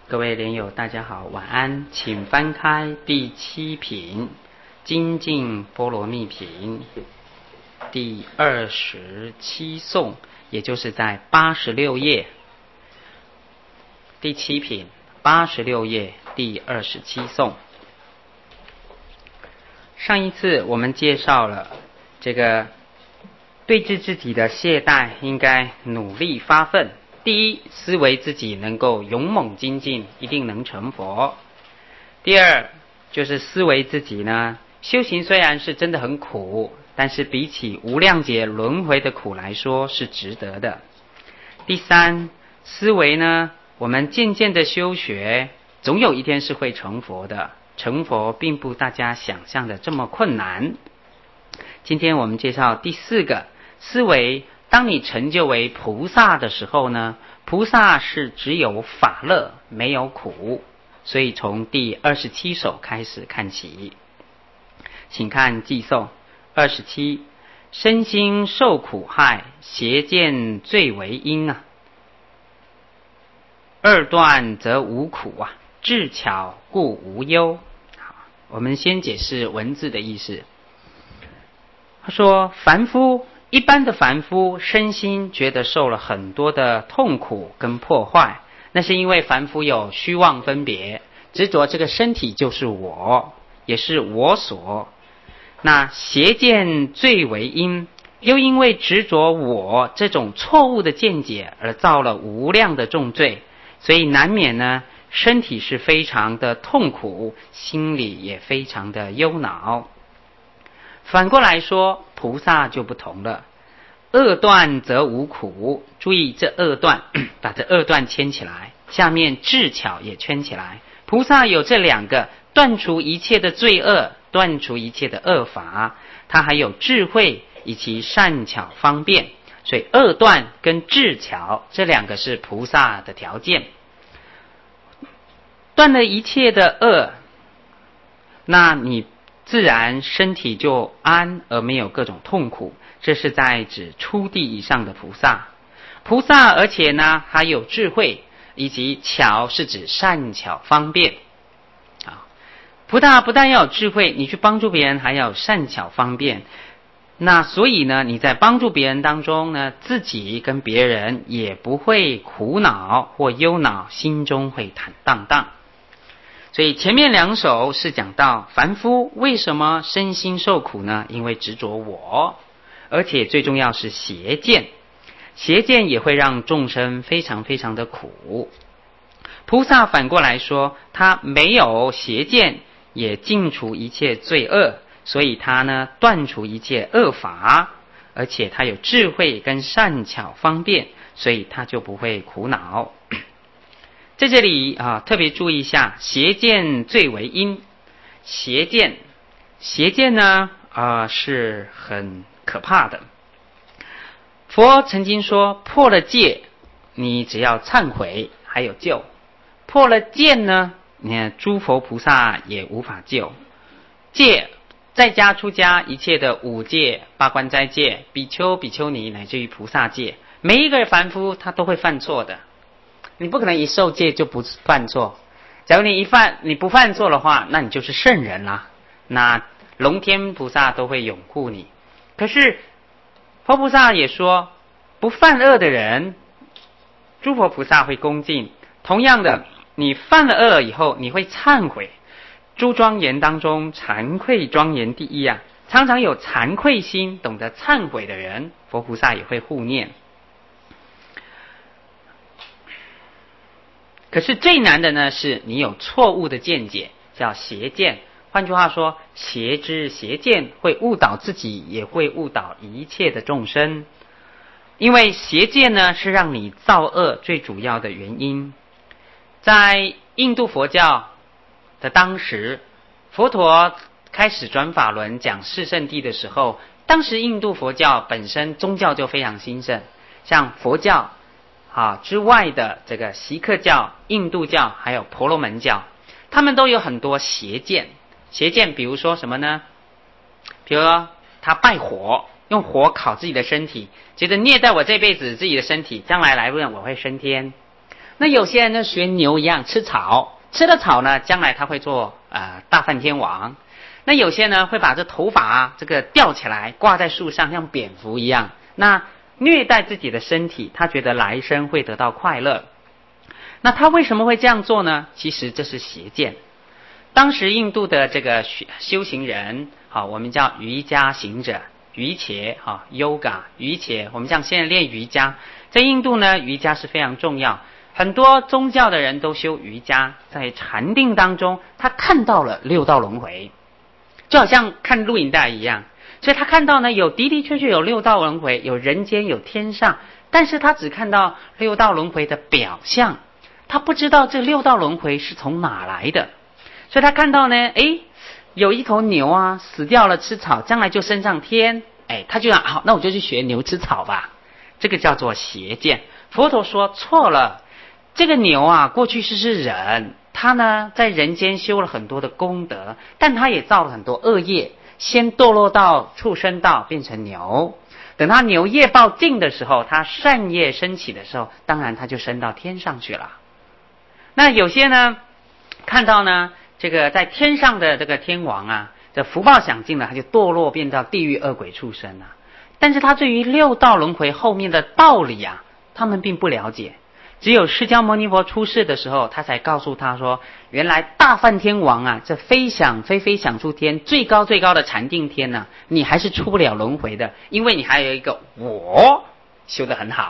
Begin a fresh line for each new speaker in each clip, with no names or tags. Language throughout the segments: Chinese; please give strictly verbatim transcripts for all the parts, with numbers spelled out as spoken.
各位莲友大家好，晚安，请翻开第七品精进波罗蜜品第二十七颂，也就是在八十六页，第七品八十六页第二十七颂。上一次我们介绍了这个对治自己的懈怠，应该努力发奋。第一，思维自己能够勇猛精进，一定能成佛。第二，就是思维自己呢，修行虽然是真的很苦，但是比起无量劫轮回的苦来说是值得的。第三，思维呢，我们渐渐的修学，总有一天是会成佛的，成佛并不大家想象的这么困难。今天我们介绍第四个思维，当你成就为菩萨的时候呢，菩萨是只有法乐没有苦，所以从第二十七首开始看起。请看偈颂二十七，身心受苦害，邪见最为因啊。二断则无苦啊，智巧故无忧。好，我们先解释文字的意思。他说凡夫一般的凡夫身心觉得受了很多的痛苦跟破坏，那是因为凡夫有虚妄分别，执着这个身体就是我，也是我所。那邪见最为因，又因为执着我这种错误的见解而造了无量的重罪，所以难免呢，身体是非常的痛苦，心里也非常的忧恼。反过来说，菩萨就不同了，二断则无苦。注意这二断，把这二断牵起来，下面智巧也圈起来。菩萨有这两个，断除一切的罪恶，断除一切的恶法，他还有智慧以及善巧方便，所以二断跟智巧这两个是菩萨的条件。断了一切的恶，那你自然身体就安而没有各种痛苦，这是在指初地以上的菩萨。菩萨而且呢还有智慧，以及巧是指善巧方便。啊，菩萨不但要有智慧，你去帮助别人还要有善巧方便。那所以呢，你在帮助别人当中呢，自己跟别人也不会苦恼或忧恼，心中会坦荡荡。所以前面两首是讲到凡夫为什么身心受苦呢？因为执着我，而且最重要是邪见，邪见也会让众生非常非常的苦。菩萨反过来说，他没有邪见，也尽除一切罪恶，所以他呢断除一切恶法，而且他有智慧跟善巧方便，所以他就不会苦恼。在这里啊，特别注意一下，邪见最为因。邪见，邪见呢啊是很可怕的。佛曾经说，破了戒，你只要忏悔还有救；破了见呢，你看诸佛菩萨也无法救。戒，在家出家一切的五戒、八关斋戒、比丘、比丘尼，乃至于菩萨戒，每一个凡夫他都会犯错的。你不可能一受戒就不犯错，假如你一犯你不犯错的话，那你就是圣人啦，那龙天菩萨都会拥护你。可是佛菩萨也说，不犯恶的人，诸佛菩萨会恭敬。同样的，你犯了恶以后，你会忏悔。诸庄严当中，惭愧庄严第一啊，常常有惭愧心，懂得忏悔的人，佛菩萨也会护念。可是最难的呢，是你有错误的见解，叫邪见。换句话说，邪知邪见会误导自己，也会误导一切的众生。因为邪见呢，是让你造恶最主要的原因。在印度佛教的当时，佛陀开始转法轮讲四圣谛的时候，当时印度佛教本身宗教就非常兴盛，像佛教啊之外的这个锡克教、印度教还有婆罗门教，他们都有很多邪见。邪见比如说什么呢？比如说他拜火，用火烤自己的身体，觉得虐待我这辈子自己的身体，将来来问我会升天。 那有些人呢学牛一样吃草，吃了草呢，将来他会做呃大梵天王。那有些呢会把这头发啊这个吊起来挂在树上，像蝙蝠一样，那虐待自己的身体，他觉得来生会得到快乐。那他为什么会这样做呢？其实这是邪见。当时印度的这个修行人，好，我们叫瑜伽行者，瑜伽哈 yoga 瑜伽，我们像现在练瑜伽，在印度呢，瑜伽是非常重要。很多宗教的人都修瑜伽，在禅定当中，他看到了六道轮回，就好像看录影带一样。所以他看到呢，有的的确确有六道轮回，有人间，有天上，但是他只看到六道轮回的表象，他不知道这六道轮回是从哪来的。所以他看到呢，诶，有一头牛啊死掉了吃草，将来就升上天，诶，他就想好，那我就去学牛吃草吧。这个叫做邪见。佛陀说错了，这个牛啊过去是是人，他呢在人间修了很多的功德，但他也造了很多恶业，先堕落到畜生道变成牛，等他牛业报尽的时候，他善业升起的时候，当然他就升到天上去了。那有些呢看到呢这个在天上的这个天王啊，这福报享尽了，他就堕落变到地狱恶鬼畜生啊。但是他对于六道轮回后面的道理啊，他们并不了解。只有释迦牟尼佛出世的时候，他才告诉他说，原来大梵天王啊，这飞想飞飞想出天，最高最高的禅定天啊，你还是出不了轮回的，因为你还有一个我修得很好。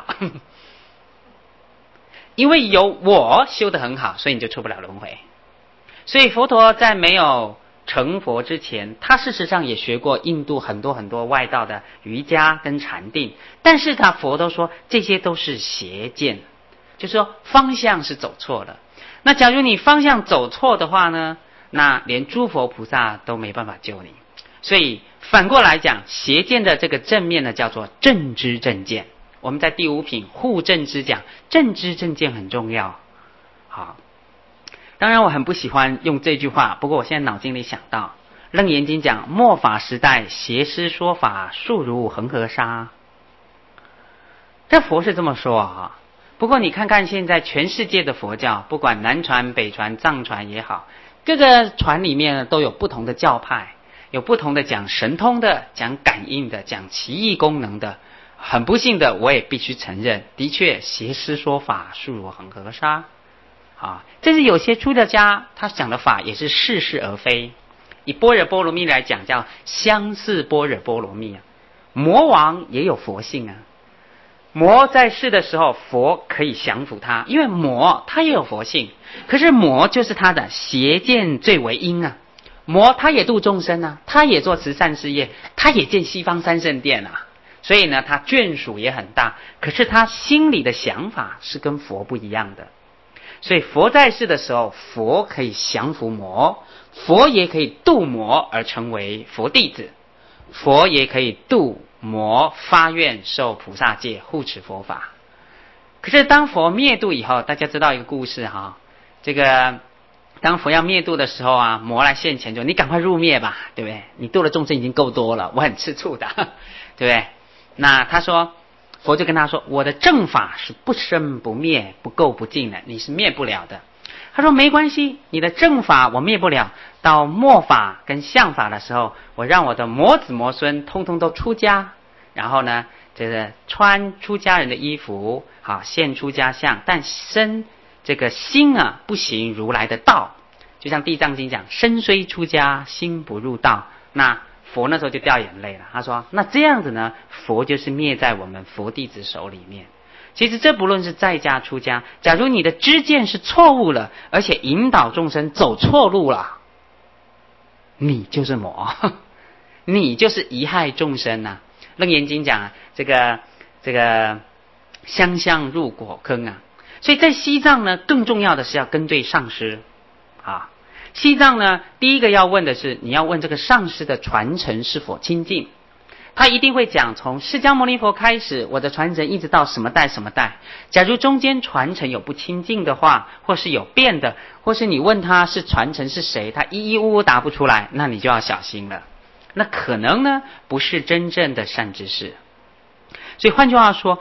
因为有我修得很好，所以你就出不了轮回。所以佛陀在没有成佛之前，他事实上也学过印度很多很多外道的瑜伽跟禅定，但是他佛都说这些都是邪见，就是说方向是走错了。那假如你方向走错的话呢，那连诸佛菩萨都没办法救你。所以反过来讲，邪见的这个正面呢叫做正知正见。我们在第五品护正知讲，正知正见很重要。好，当然我很不喜欢用这句话，不过我现在脑筋里想到楞严经讲，末法时代邪师说法数如恒河沙。这佛是这么说啊。不过你看看现在全世界的佛教，不管南传北传藏传也好，各个传里面都有不同的教派，有不同的讲神通的，讲感应的，讲奇异功能的。很不幸的，我也必须承认，的确邪师说法数如恒河沙啊。这是有些出家家他讲的法也是似是而非。以般若波罗蜜来讲，叫相似般若波罗蜜啊。魔王也有佛性啊，魔在世的时候，佛可以降服他，因为魔他也有佛性，可是魔就是他的邪见最为阴啊。魔他也度众生啊，他也做慈善事业，他也建西方三圣殿啊。所以呢，他眷属也很大，可是他心里的想法是跟佛不一样的。所以佛在世的时候，佛可以降服魔，佛也可以度魔而成为佛弟子，佛也可以度魔发愿受菩萨戒护持佛法。可是当佛灭度以后，大家知道一个故事哈，这个当佛要灭度的时候啊，魔来现前就你赶快入灭吧，对不对？你度的众生已经够多了，我很吃醋的，对不对？那他说，佛就跟他说，我的正法是不生不灭不垢不净的，你是灭不了的。他说没关系，你的正法我灭不了，到末法跟相法的时候，我让我的魔子魔孙通通都出家，然后呢这个穿出家人的衣服，好现出家相，但身这个心啊不行如来的道。就像地藏经讲，身虽出家心不入道。那佛那时候就掉眼泪了，他说那这样子呢，佛就是灭在我们佛弟子手里面。其实这不论是在家出家，假如你的知见是错误了，而且引导众生走错路了，你就是魔，你就是贻害众生啊。楞严经讲啊，这个这个香香入果坑啊。所以在西藏呢，更重要的是要跟对上师啊。西藏呢，第一个要问的是，你要问这个上师的传承是否清净。他一定会讲，从释迦牟尼佛开始，我的传承一直到什么代什么代。假如中间传承有不清净的话，或是有变的，或是你问他是传承是谁，他一一呜呜答不出来，那你就要小心了。那可能呢，不是真正的善知识。所以换句话说，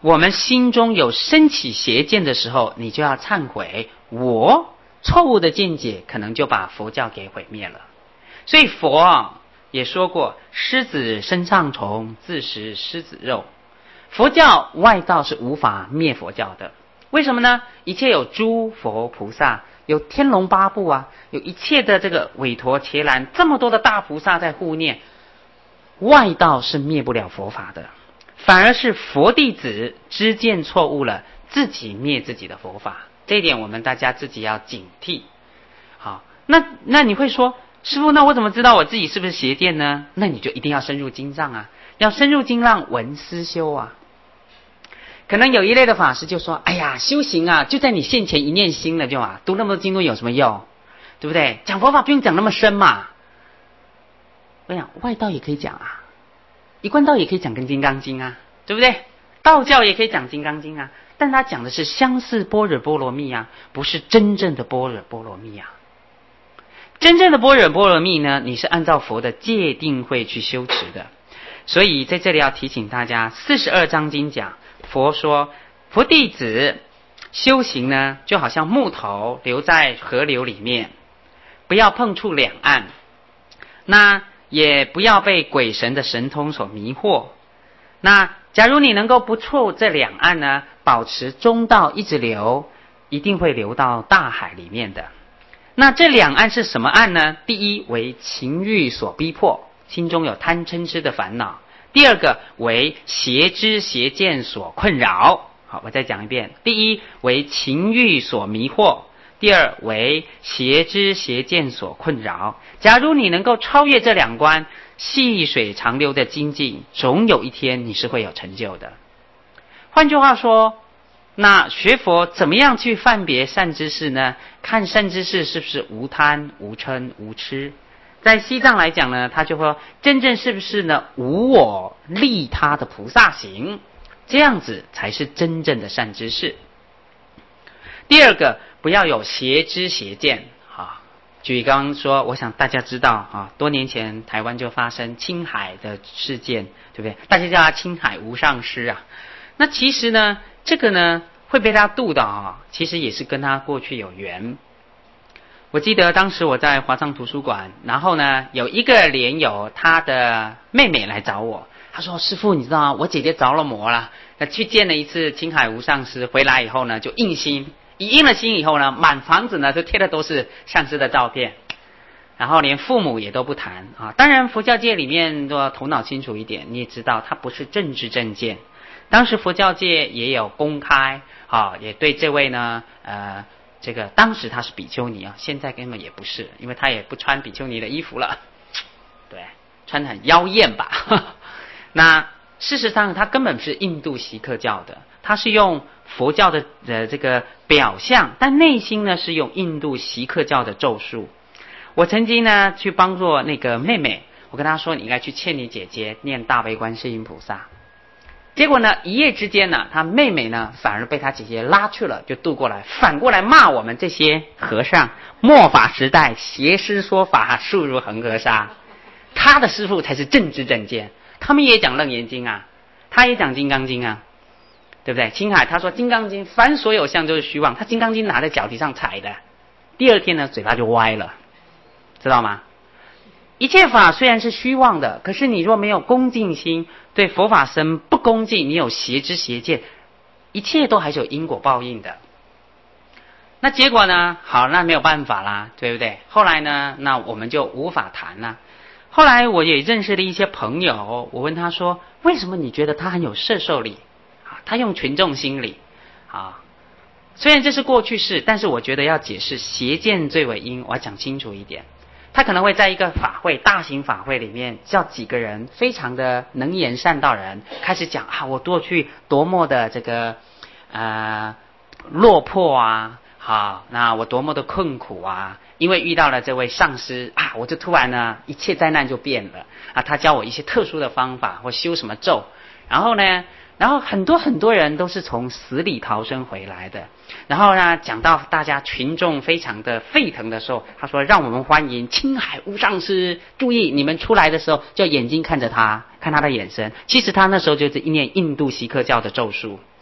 我们心中有升起邪见的时候，你就要忏悔，我错误的见解可能就把佛教给毁灭了。所以佛啊也说过，狮子身上虫，自食狮子肉。佛教外道是无法灭佛教的，为什么呢？一切有诸佛菩萨，有天龙八部啊，有一切的这个韦陀伽蓝，这么多的大菩萨在护念，外道是灭不了佛法的，反而是佛弟子知见错误了，自己灭自己的佛法。这一点我们大家自己要警惕。好，那那你会说，师父，那我怎么知道我自己是不是邪见呢？那你就一定要深入经藏啊，要深入经藏闻思修啊。可能有一类的法师就说，哎呀，修行啊就在你现前一念心了就啊，读那么多经论有什么用，对不对？讲佛法不用讲那么深嘛。我想外道也可以讲啊，一贯道也可以讲跟金刚经啊，对不对？道教也可以讲金刚经啊，但他讲的是相似般若波罗蜜啊，不是真正的般若波罗蜜啊。真正的般若波罗蜜呢，你是按照佛的戒定慧去修持的。所以在这里要提醒大家，四十二章经讲，佛说佛弟子修行呢，就好像木头留在河流里面，不要碰触两岸，那也不要被鬼神的神通所迷惑。那假如你能够不触这两岸呢，保持中道一直流，一定会流到大海里面的。那这两岸是什么岸呢？第一为情欲所逼迫，心中有贪嗔痴的烦恼；第二个为邪知邪见所困扰。好，我再讲一遍：第一为情欲所迷惑，第二为邪知邪见所困扰。假如你能够超越这两关，细水长流的精进，总有一天你是会有成就的。换句话说，那学佛怎么样去判别善知识呢？看善知识是不是无贪无嗔无痴。在西藏来讲呢，他就说真正是不是呢无我利他的菩萨行，这样子才是真正的善知识。第二个，不要有邪知邪见啊。举刚刚说，我想大家知道啊，多年前台湾就发生青海的事件，对不对？大家叫他青海无上师啊。那其实呢，这个呢会被他度的啊，其实也是跟他过去有缘。我记得当时我在华藏图书馆，然后呢有一个莲友，他的妹妹来找我，他说：“师父，你知道吗？我姐姐着了魔了，那去见了一次青海无上师，回来以后呢就印心，一印了心以后呢，满房子呢就贴的都是上师的照片，然后连父母也都不谈啊。当然佛教界里面都要头脑清楚一点，你也知道他不是政治正见。当时佛教界也有公开啊，也对这位呢呃。”这个当时他是比丘尼啊，现在根本也不是，因为他也不穿比丘尼的衣服了，对，穿得很妖艳吧。那事实上他根本是印度锡克教的，他是用佛教的呃这个表象，但内心呢是用印度锡克教的咒术。我曾经呢去帮助那个妹妹，我跟她说你应该去劝你姐姐念大悲观世音菩萨。结果呢，一夜之间呢，他妹妹呢反而被他姐姐拉去了，就渡过来，反过来骂我们这些和尚，末法时代邪师说法，速如恒河沙。他的师父才是正知正见，他们也讲楞严经啊，他也讲金刚经啊，对不对？青海他说金刚经凡所有相都是虚妄，他金刚经拿在脚底上踩的，第二天呢嘴巴就歪了，知道吗？一切法虽然是虚妄的，可是你若没有恭敬心，对佛法僧不恭敬，你有邪知邪见，一切都还是有因果报应的。那结果呢？好，那没有办法啦，对不对？后来呢，那我们就无法谈啦。后来我也认识了一些朋友，我问他说，为什么你觉得他很有摄受力？啊，他用群众心理啊。虽然这是过去式，但是我觉得要解释邪见最为因，我要讲清楚一点。他可能会在一个法会，大型法会里面，叫几个人非常的能言善道人开始讲啊，我过去多么的这个呃落魄啊，好，那我多么的困苦啊，因为遇到了这位上师啊，我就突然呢一切灾难就变了啊，他教我一些特殊的方法或修什么咒，然后呢。然后很多很多人都是从死里逃生回来的。然后呢，讲到大家群众非常的沸腾的时候，他说：“让我们欢迎青海无上师。注意，你们出来的时候，就眼睛看着他，看他的眼神。其实他那时候就是一念印度锡克教的咒术。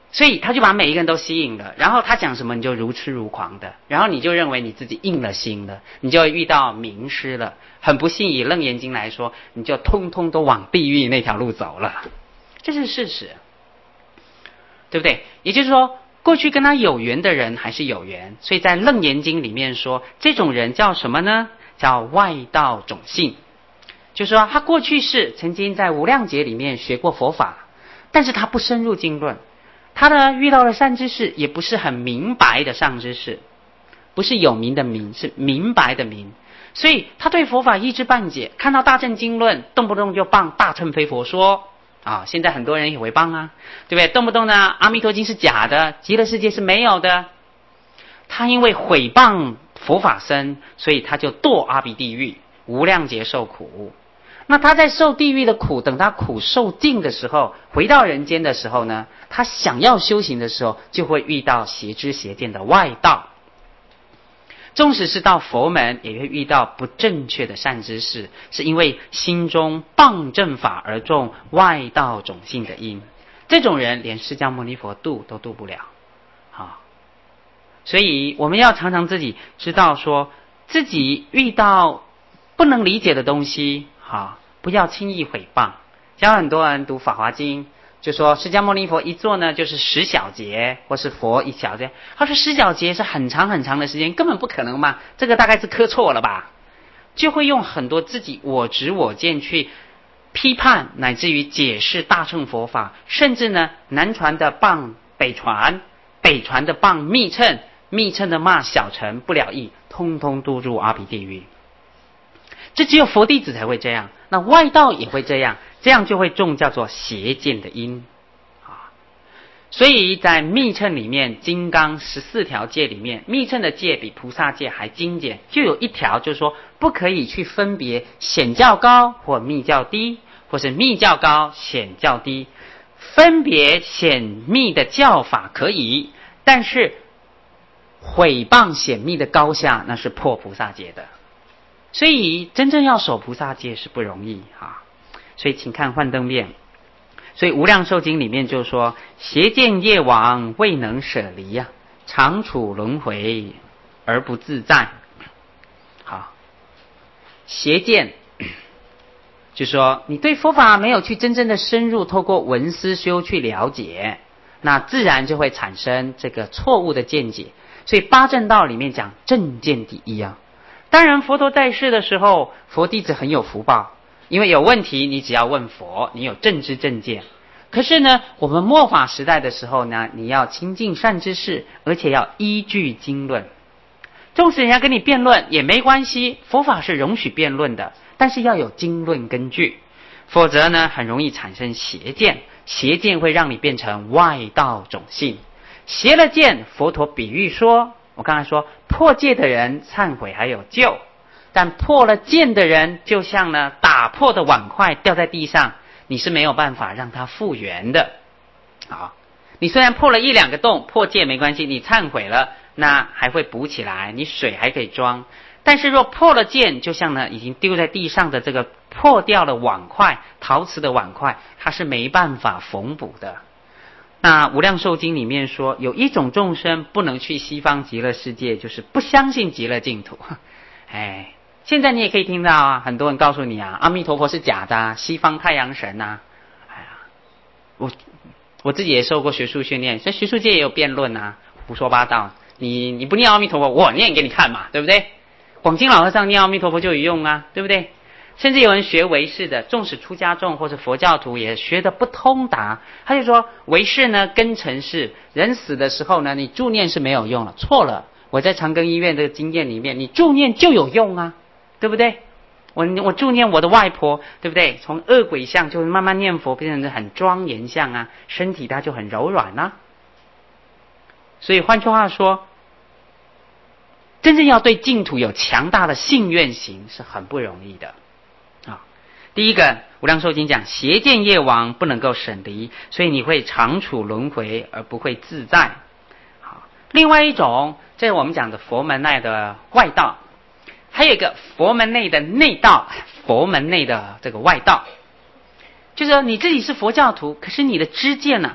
所以他就把每一个人都吸引了，然后他讲什么你就如痴如狂的，然后你就认为你自己应了心了，你就会遇到名师了。很不幸，以楞严经来说，你就通通都往地狱那条路走了，这是事实，对不对？也就是说，过去跟他有缘的人还是有缘，所以在楞严经里面说，这种人叫什么呢？叫外道种性。就是说他过去是曾经在无量劫里面学过佛法，但是他不深入经论，他呢遇到了善知识，也不是很明白的善知识，不是有名的明，是明白的明，所以他对佛法一知半解，看到大乘经论动不动就谤大乘非佛说啊，现在很多人也会谤啊，对不对？动不动呢阿弥陀经是假的，极乐世界是没有的，他因为毁谤佛法僧，所以他就堕阿鼻地狱，无量劫受苦。那他在受地狱的苦，等他苦受尽的时候，回到人间的时候呢，他想要修行的时候，就会遇到邪知邪见的外道。纵使是到佛门，也会遇到不正确的善知识，是因为心中谤正法而种外道种性的因。这种人连释迦牟尼佛度都度不了啊！所以我们要常常自己知道说，自己遇到不能理解的东西，好，不要轻易毁谤。像很多人读《法华经》，就说释迦牟尼佛一坐呢就是十小节，或是佛一小节。他说十小节是很长很长的时间，根本不可能嘛，这个大概是磕错了吧，就会用很多自己我执我见去批判，乃至于解释大乘佛法，甚至呢南传的谤北传，北传的谤密乘，密乘的骂小乘不了义，通通堕入阿鼻地狱。这只有佛弟子才会这样，那外道也会这样，这样就会种叫做邪见的因啊。所以在密乘里面，金刚十四条戒里面，密乘的戒比菩萨戒还精简，就有一条就是说，不可以去分别显较高或密较低，或是密较高显较低。分别显密的教法可以，但是毁谤显密的高下，那是破菩萨戒的。所以真正要守菩萨戒是不容易啊！所以请看幻灯片。所以无量寿经里面就说，邪见业王未能舍离啊，常处轮回而不自在。好，邪见就说你对佛法没有去真正的深入，透过闻思修去了解，那自然就会产生这个错误的见解。所以八正道里面讲正见第一啊。当然佛陀在世的时候，佛弟子很有福报，因为有问题你只要问佛，你有正知正见。可是呢，我们末法时代的时候呢，你要亲近善知识，而且要依据经论。纵使人家跟你辩论也没关系，佛法是容许辩论的，但是要有经论根据，否则呢很容易产生邪见，邪见会让你变成外道种性。邪了见，佛陀比喻说，我刚才说破戒的人忏悔还有救，但破了戒的人就像呢打破的碗筷掉在地上，你是没有办法让它复原的。好，你虽然破了一两个洞，破戒没关系，你忏悔了，那还会补起来，你水还可以装。但是若破了戒，就像呢已经丢在地上的这个破掉了碗筷，陶瓷的碗筷，它是没办法缝补的。那无量寿经里面说，有一种众生不能去西方极乐世界，就是不相信极乐净土。哎，现在你也可以听到啊，很多人告诉你啊，阿弥陀佛是假的啊，西方太阳神啊。哎呀，我我自己也受过学术训练，所以学术界也有辩论啊，胡说八道。你你不念阿弥陀佛，我念给你看嘛，对不对？广钦老和尚念阿弥陀佛就有用啊，对不对？甚至有人学唯识的，纵使出家众或者佛教徒也学得不通达，他就说唯识呢根尘是人死的时候呢，你助念是没有用了，错了。我在长庚医院这个经验里面，你助念就有用啊，对不对？我我助念我的外婆，对不对？从恶鬼相就慢慢念佛变成很庄严相啊，身体它就很柔软啊。所以换句话说，真正要对净土有强大的信愿行是很不容易的啊。第一个无量寿经讲邪见业王不能够省离，所以你会常处轮回而不会自在。好，另外一种，这是我们讲的佛门内的外道，还有一个佛门内的内道，佛门内的这个外道，就是说你自己是佛教徒，可是你的知见呢、啊、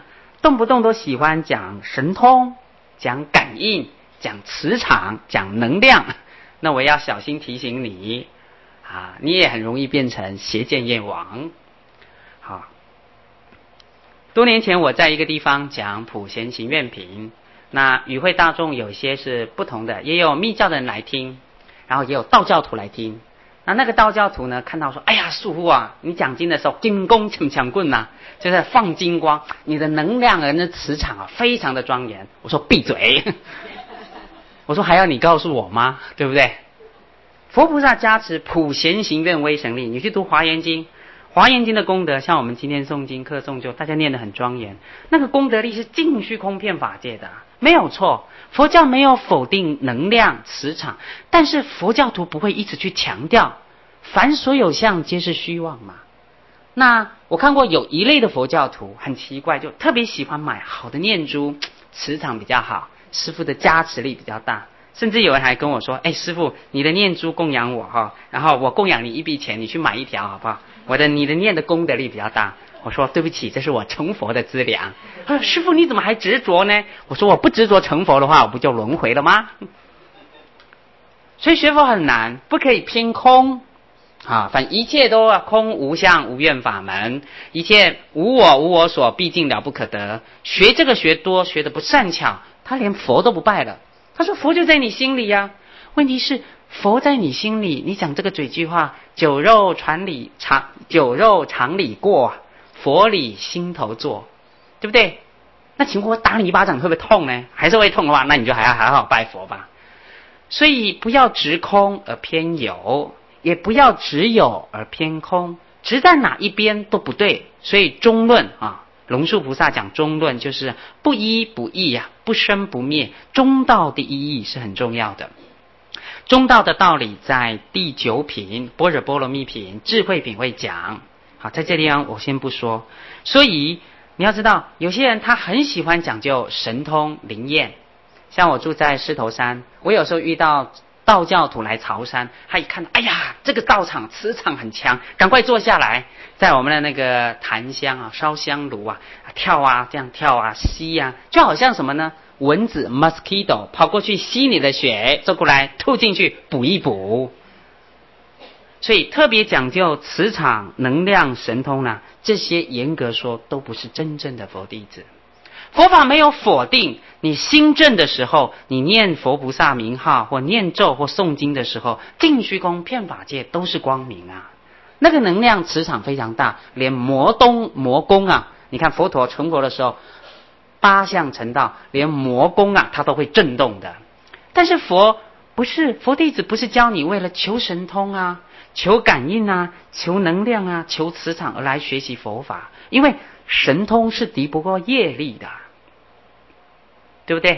动不动都喜欢讲神通、讲感应、讲磁场、讲能量，那我要小心提醒你啊，你也很容易变成邪见业王。好，多年前我在一个地方讲普贤行愿品，那与会大众有些是不同的，也有密教的人来听，然后也有道教徒来听。那那个道教徒呢，看到说，哎呀，师父啊，你讲经的时候金光强强棍呐，就是放金光，你的能量人的磁场啊，非常的庄严。我说闭嘴，我说还要你告诉我吗？对不对？佛菩萨加持普贤行愿威神力，你去读华严经，华严经的功德，像我们今天诵经课诵就大家念得很庄严，那个功德力是尽虚空遍法界的，没有错。佛教没有否定能量磁场，但是佛教徒不会一直去强调凡所有相皆是虚妄嘛。那我看过有一类的佛教徒很奇怪，就特别喜欢买好的念珠，磁场比较好，师父的加持力比较大，甚至有人还跟我说，哎，师父你的念珠供养我哈，然后我供养你一笔钱，你去买一条好不好？我的你的念的功德力比较大。我说对不起，这是我成佛的资粮。他说师父你怎么还执着呢？我说我不执着成佛的话，我不就轮回了吗？所以学佛很难，不可以偏空啊，反正一切都空无相无愿法门，一切无我无我所，毕竟了不可得。学这个学多，学的不善巧，他连佛都不拜了。他说佛就在你心里呀、啊，问题是佛在你心里，你讲这个嘴句话，酒肉传里常酒肉肠里过，佛里心头坐，对不对？那请问我打你一巴掌会不会痛呢？还是会痛的话，那你就还要好好拜佛吧。所以不要执空而偏有，也不要执有而偏空，执在哪一边都不对。所以中论啊，龙树菩萨讲中论就是不一不异啊，不生不灭，中道的意义是很重要的。中道的道理在第九品般若波罗蜜品智慧品会讲。好，在这里啊，我先不说。所以你要知道，有些人他很喜欢讲究神通灵验。像我住在狮头山，我有时候遇到道教徒来朝山，他一看，哎呀，这个道场磁场很强，赶快坐下来，在我们的那个檀香啊、烧香炉啊跳啊，这样跳啊、吸啊，就好像什么呢？蚊子 mosquito 跑过去吸你的血，走过来吐进去补一补。所以特别讲究磁场、能量、神通啊，这些严格说都不是真正的佛弟子。佛法没有否定你心正的时候，你念佛菩萨名号或念咒或诵经的时候，尽虚空遍法界都是光明啊，那个能量磁场非常大，连魔东魔宫啊，你看佛陀成佛的时候八相成道，连魔宫啊它都会震动的。但是佛不是佛弟子，不是教你为了求神通啊、求感应啊、求能量啊、求磁场而来学习佛法，因为神通是敌不过业力的，对不对？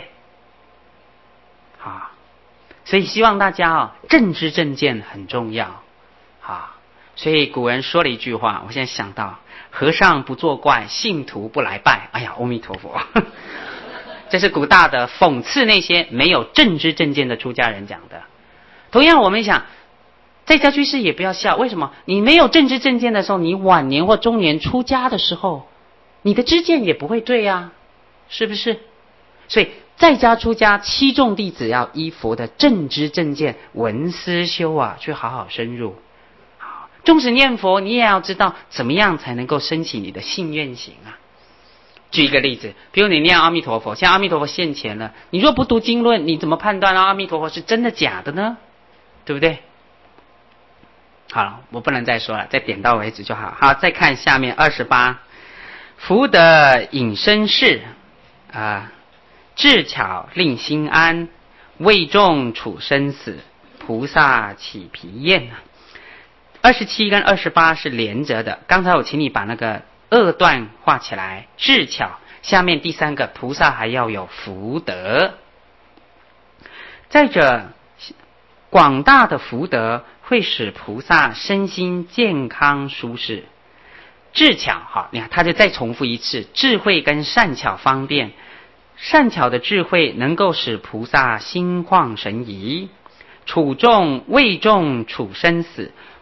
好，所以希望大家啊，正知正见很重要啊。所以古人说了一句话，我现在想到，和尚不作怪，信徒不来拜。哎呀，阿弥陀佛。这是古大的讽刺那些没有正知正见的出家人讲的。同样我们想，在家居士也不要笑，为什么？你没有正知正见的时候，你晚年或中年出家的时候，你的知见也不会对啊，是不是？所以在家出家七众弟子要依佛的正知正见闻思修啊，去好好深入。好，纵使念佛，你也要知道怎么样才能够升起你的信愿行啊。举一个例子，比如你念阿弥陀佛，像阿弥陀佛现前了，你若不读经论，你怎么判断阿弥陀佛是真的假的呢？对不对？好了，我不能再说了，再点到为止就好。好，再看下面二十八，福德引生事啊，智巧令心安，为众处生死，菩萨起疲厌啊。二十七跟二十八是连着的，刚才我请你把那个二段画起来，智巧下面第三个菩萨还要有福德。再者，广大的福德会使菩萨身心健康舒适。智巧，好，你看他就再重复一次，智慧跟善巧方便，善巧的智慧能够使菩萨心旷神怡。处众为众处生死，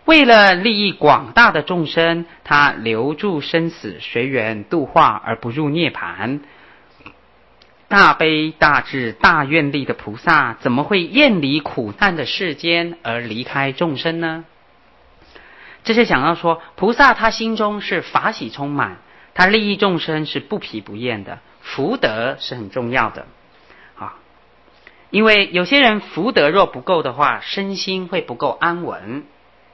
为了利益广大的众生，他留住生死，随缘度化而不入涅盘。大悲大智大愿力的菩萨，怎么会厌离苦难的世间而离开众生呢？这是想要说，菩萨他心中是法喜充满，他利益众生是不疲不厌的，福德是很重要的啊。因为有些人福德若不够的话，身心会不够安稳。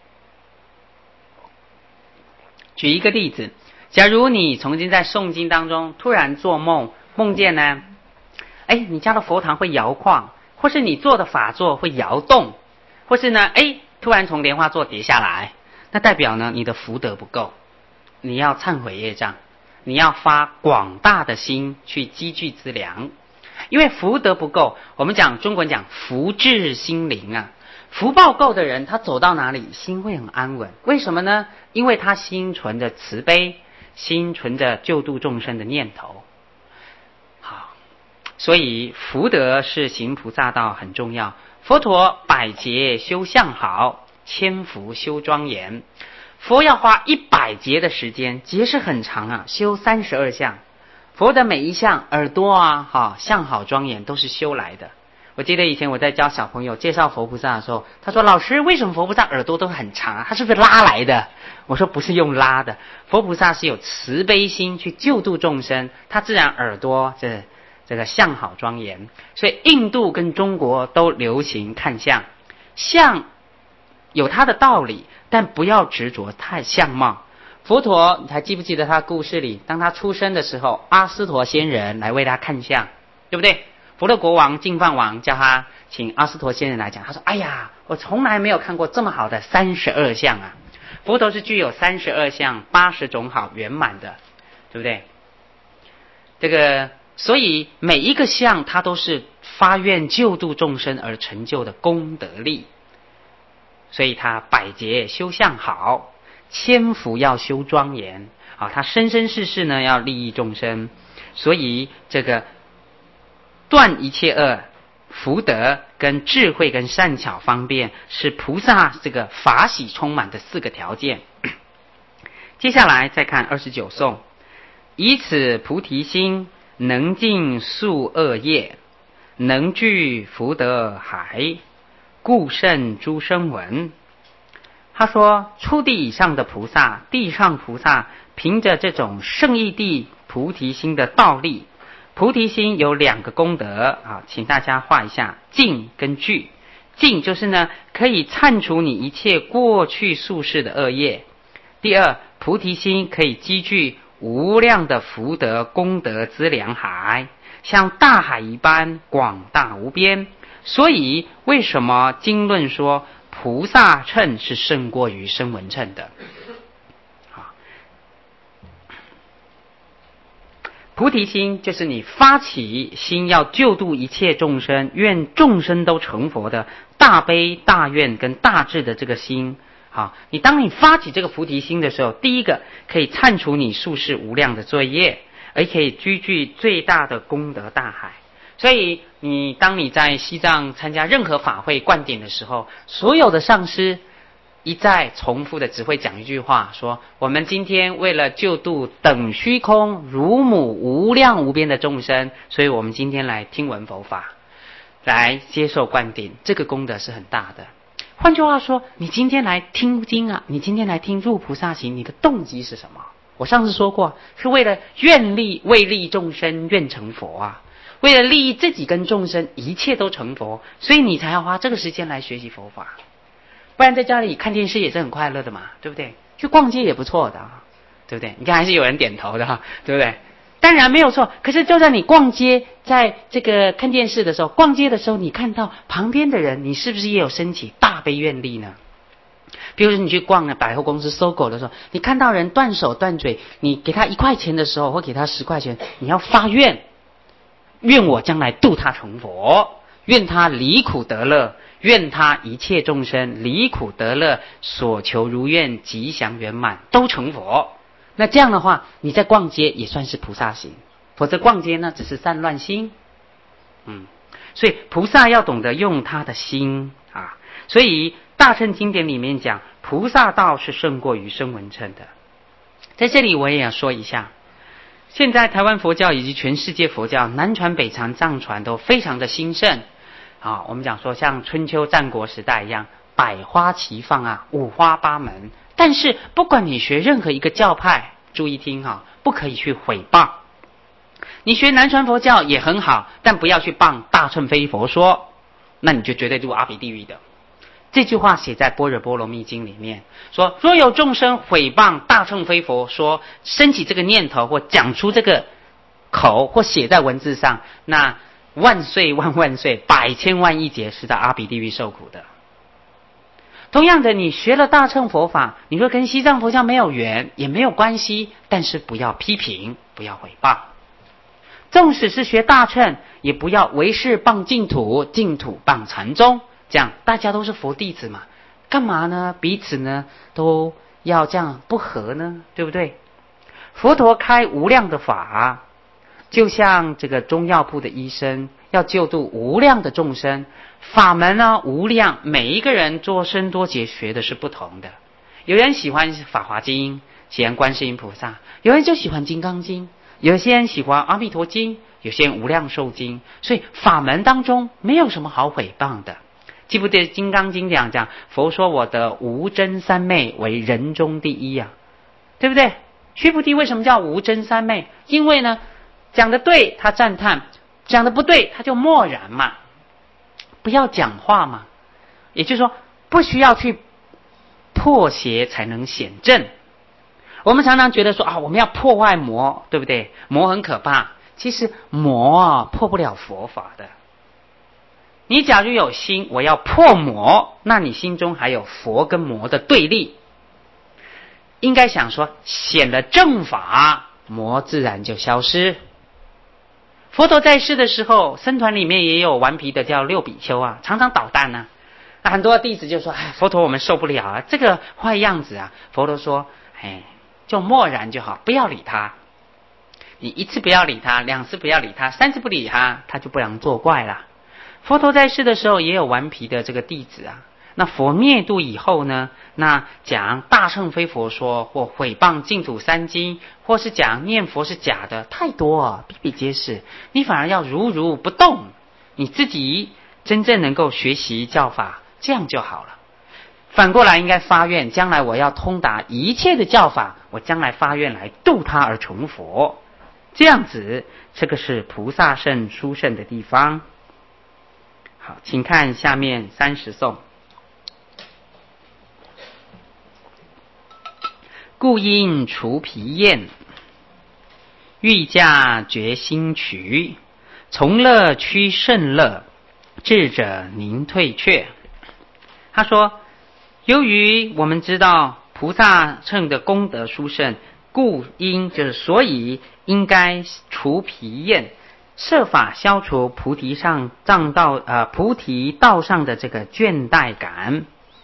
举一个例子，假如你曾经在诵经当中突然做梦，梦见呢，哎，你家的佛堂会摇晃，或是你做的法座会摇动，或是呢，哎，突然从莲花座跌下来，那代表呢你的福德不够，你要忏悔业障，你要发广大的心去积聚资粮。因为福德不够，我们讲中国人讲福至心灵啊，福报够的人，他走到哪里心会很安稳。为什么呢？因为他心存着慈悲，心存着救度众生的念头。好，所以福德是行菩萨道很重要。佛陀百劫修相好，千福修庄严。佛要花一百劫的时间，劫是很长啊，修三十二相。佛的每一项耳朵啊，哈，相好庄严都是修来的。我记得以前我在教小朋友介绍佛菩萨的时候，他说：“老师，为什么佛菩萨耳朵都很长啊？他是不是拉来的？”我说：“不是用拉的，佛菩萨是有慈悲心去救度众生，他自然耳朵这这个相好庄严。所以印度跟中国都流行看相，相有它的道理，但不要执着太相貌。佛陀，你还记不记得他故事里，当他出生的时候，阿斯陀仙人来为他看相，对不对？佛的国王净饭王叫他请阿斯陀仙人来讲，他说：“哎呀，我从来没有看过这么好的三十二相啊！佛陀是具有三十二相、八十种好圆满的，对不对？这个，所以每一个相，它都是发愿救度众生而成就的功德力。所以他百劫修相好，千福要修庄严啊！他生生世世呢要利益众生，所以这个断一切恶，福德跟智慧跟善巧方便是菩萨这个法喜充满的四个条件。接下来再看二十九颂，以此菩提心，能尽宿恶业，能具福德海，故胜诸声闻。他说，初地以上的菩萨，地上菩萨，凭着这种圣义地菩提心的道力，菩提心有两个功德啊，请大家画一下，净跟具。净就是呢，可以忏除你一切过去宿世的恶业。第二，菩提心可以积聚无量的福德功德资粮海，像大海一般广大无边。所以为什么经论说菩萨乘是胜过于声闻乘的？菩提心就是你发起心要救度一切众生，愿众生都成佛的大悲大愿跟大智的这个心。好，你当你发起这个菩提心的时候，第一个可以忏除你宿世无量的罪业，而可以积聚最大的功德大海。所以你当你在西藏参加任何法会灌顶的时候，所有的上师一再重复的只会讲一句话，说我们今天为了救度等虚空如母无量无边的众生，所以我们今天来听闻佛法，来接受灌顶，这个功德是很大的。换句话说，你今天来听经啊，你今天来听入菩萨行，你的动机是什么？我上次说过，是为了愿力为利众生愿成佛啊，为了利益自己跟众生一切都成佛，所以你才要花这个时间来学习佛法。不然在家里看电视也是很快乐的嘛，对不对？去逛街也不错的，对不对？你看还是有人点头的哈，对不对？当然没有错。可是就在你逛街，在这个看电视的时候，逛街的时候，你看到旁边的人，你是不是也有升起大悲愿力呢？比如说你去逛百货公司搜狗的时候，你看到人断手断嘴，你给他一块钱的时候，或给他十块钱，你要发愿，愿我将来度他成佛，愿他离苦得乐，愿他一切众生离苦得乐，所求如愿，吉祥圆满，都成佛。那这样的话，你在逛街也算是菩萨行，否则逛街呢只是散乱心。嗯，所以菩萨要懂得用他的心啊。所以大乘经典里面讲，菩萨道是胜过于声闻乘的。在这里我也要说一下，现在台湾佛教以及全世界佛教，南传北传藏传都非常的兴盛啊。我们讲说像春秋战国时代一样，百花齐放啊，五花八门。但是不管你学任何一个教派，注意听哈，不可以去毁谤。你学南传佛教也很好，但不要去谤大乘非佛说，那你就绝对入阿鼻地狱的。这句话写在《般若波罗蜜经》里面，说若有众生毁谤大乘非佛说，升起这个念头或讲出这个口或写在文字上，那万岁万万岁，百千万亿劫是在阿鼻地狱受苦的。同样的，你学了大乘佛法，你说跟西藏佛教没有缘也没有关系，但是不要批评，不要毁谤。纵使是学大乘，也不要唯是谤净土，净土谤禅宗，这样大家都是佛弟子嘛，干嘛呢？彼此呢都要这样不和呢？对不对？佛陀开无量的法，就像这个中药铺的医生要救度无量的众生，法门呢无量，每一个人多生多劫学的是不同的。有人喜欢法华经，喜欢观世音菩萨，有人就喜欢金刚经，有些人喜欢阿弥陀经，有些人无量寿经。所以法门当中没有什么好毁谤的。记不记得金刚经讲讲佛说我的无真三昧为人中第一啊，对不对？须菩提为什么叫无真三昧？因为呢讲的对他赞叹，讲的不对他就默然嘛，不要讲话嘛。也就是说不需要去破邪才能显正。我们常常觉得说啊，我们要破坏魔，对不对？魔很可怕，其实魔啊破不了佛法的。你假如有心我要破魔，那你心中还有佛跟魔的对立，应该想说显了正法，魔自然就消失。佛陀在世的时候，僧团里面也有顽皮的叫六比丘啊，常常捣蛋啊。那很多弟子就说，哎，佛陀我们受不了啊，这个坏样子啊。佛陀说，哎，就默然就好，不要理他。你一次不要理他，两次不要理他，三次不理他，他就不能作怪了。佛陀在世的时候也有顽皮的这个弟子啊。那佛灭度以后呢，那讲大乘非佛说，或毁谤净土三经，或是讲念佛是假的，太多啊，比比皆是。你反而要如如不动，你自己真正能够学习教法，这样就好了。反过来应该发愿，将来我要通达一切的教法，我将来发愿来度他而成佛，这样子，这个是菩萨圣殊胜的地方。好，请看下面三十颂。故因除皮厌，欲驾觉心曲，从乐趋胜乐，智者宁退却。他说，由于我们知道菩萨乘的功德殊胜，故因就是所以应该除皮厌，设法消除菩提上藏道呃菩提道上的这个倦怠感。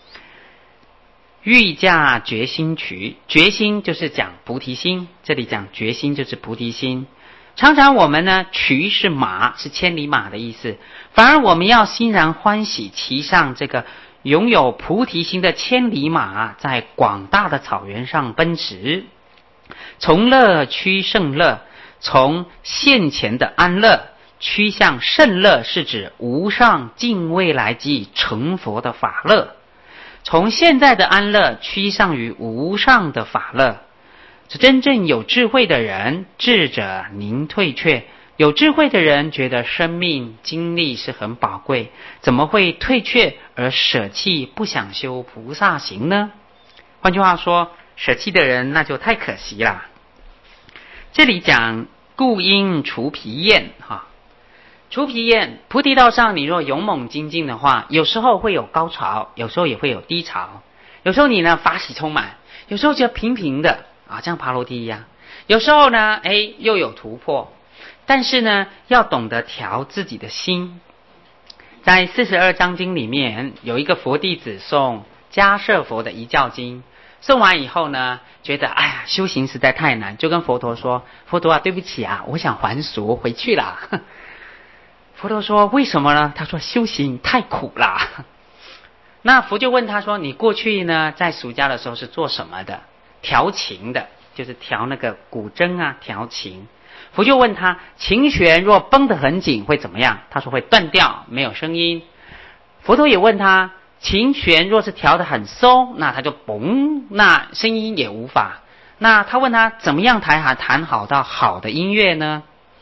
欲驾决心曲，决心就是讲菩提心，这里讲决心就是菩提心。常常我们呢，曲是马，是千里马的意思，反而我们要欣然欢喜骑上这个拥有菩提心的千里马，在广大的草原上奔驰。从乐趋胜乐，从现前的安乐趋向胜乐，是指无上尽未来即成佛的法乐。从现在的安乐趋向于无上的法乐，是真正有智慧的人，智者宁退却。有智慧的人觉得生命精力是很宝贵，怎么会退却而舍弃不想修菩萨行呢？换句话说，舍弃的人那就太可惜了。这里讲故因除皮厌哈，除皮厌，菩提道上你若勇猛精进的话，有时候会有高潮，有时候也会有低潮。有时候你呢法喜充满，有时候就平平的啊，像爬楼梯一样。有时候呢，哎，又有突破。但是呢，要懂得调自己的心。在四十二章经里面，有一个佛弟子诵迦摄佛的一教经，诵完以后呢，觉得哎呀，修行实在太难，就跟佛陀说：“佛陀啊，对不起啊，我想还俗回去啦。”佛陀说：“为什么呢？”他说：“修行太苦啦。” 那佛就问他说，你过去呢在俗家的时候是做什么的？调琴的，就是调那个古筝啊，调琴。佛就问他，琴弦若绷得很紧会怎么样？他说会断掉，没有声音。佛陀也问他，琴弦若是调得很松，那他就嘣，那声音也无法。那他问他怎么样弹弹好到好的音乐呢？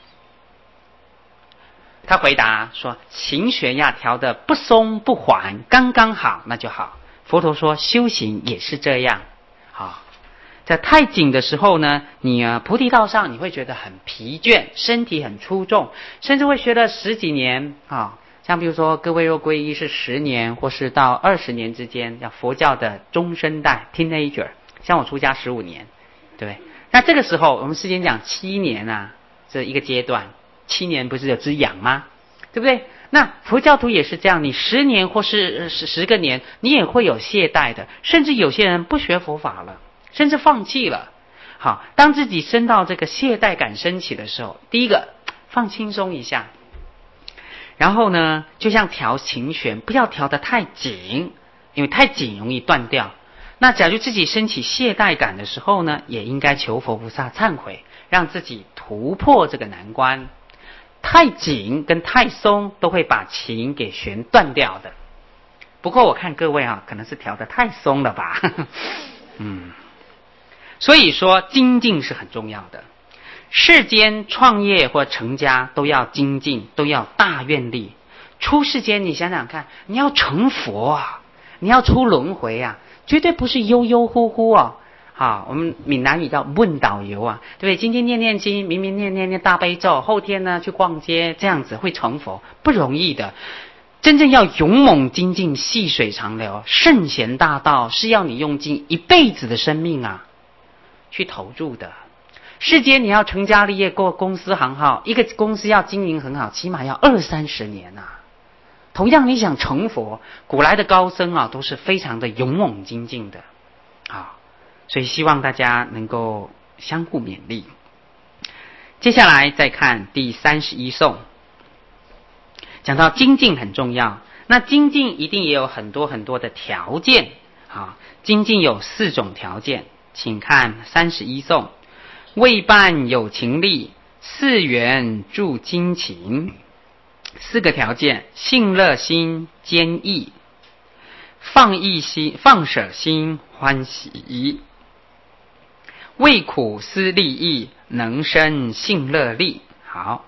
他回答说，琴弦要调得不松不缓，刚刚好，那就好。佛陀说，修行也是这样。好，在太紧的时候呢，你啊菩提道上你会觉得很疲倦，身体很粗重，甚至会学了十几年啊。像比如说各位若皈依是十年或是到二十年之间，叫佛教的中生代 teenager。像我出家十五年，对不对？那这个时候我们世间讲七年啊，这一个阶段，七年不是有只羊吗？对不对？那佛教徒也是这样，你十年或是十十个年，你也会有懈怠的，甚至有些人不学佛法了，甚至放弃了。好，当自己升到这个懈怠感升起的时候，第一个放轻松一下，然后呢，就像调琴弦，不要调得太紧，因为太紧容易断掉。那假如自己升起懈怠感的时候呢，也应该求佛菩萨忏悔，让自己突破这个难关。太紧跟太松都会把琴给弦断掉的。不过我看各位啊，可能是调得太松了吧。嗯，所以说精进是很重要的。世间创业或成家都要精进，都要大愿力。出世间你想想看，你要成佛啊，你要出轮回啊，绝对不是悠悠忽忽啊。好，我们闽南语叫问导游啊，对不对？今天念念经，明明念念念大悲咒，后天呢去逛街，这样子会成佛，不容易的。真正要勇猛精进，细水长流，圣贤大道是要你用尽一辈子的生命啊去投入的。世间你要成家立业，过公司行号，一个公司要经营很好，起码要二三十年啊。同样你想成佛，古来的高僧啊都是非常的勇猛精进的啊。所以希望大家能够相互勉励。接下来再看第三十一颂，讲到精进很重要，那精进一定也有很多很多的条件啊。精进有四种条件，请看三十一颂：为伴有情力，四缘助精勤。四个条件：信乐心、坚毅、放逸心、放舍心、欢喜。为苦思利益，能生信乐力。好，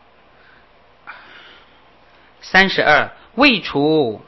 三十二，为除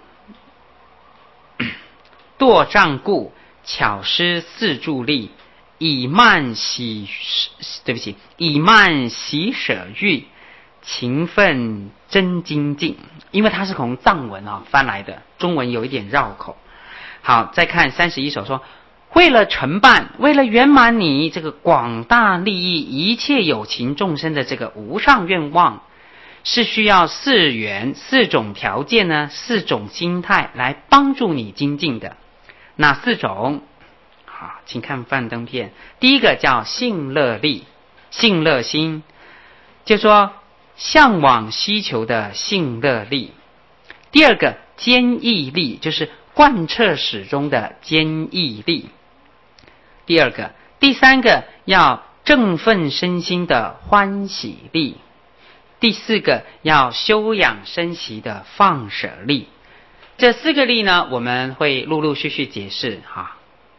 惰障故，巧施四助力，以慢喜，对不起，以慢喜舍欲，勤奋真精进。因为它是从藏文啊翻来的，中文有一点绕口。好，再看三十一首说，为了承办，为了圆满你这个广大利益一切有情众生的这个无上愿望，是需要四缘四种条件呢，四种心态来帮助你精进的。哪四种？好，请看幻灯片。第一个叫信乐力，信乐心，就说向往希求的信乐力。第二个坚毅力，就是贯彻始终的坚毅力。第二个，第三个要振奋身心的欢喜力。第四个要修养身习的放舍力。这四个力呢，我们会陆陆续续解释哈。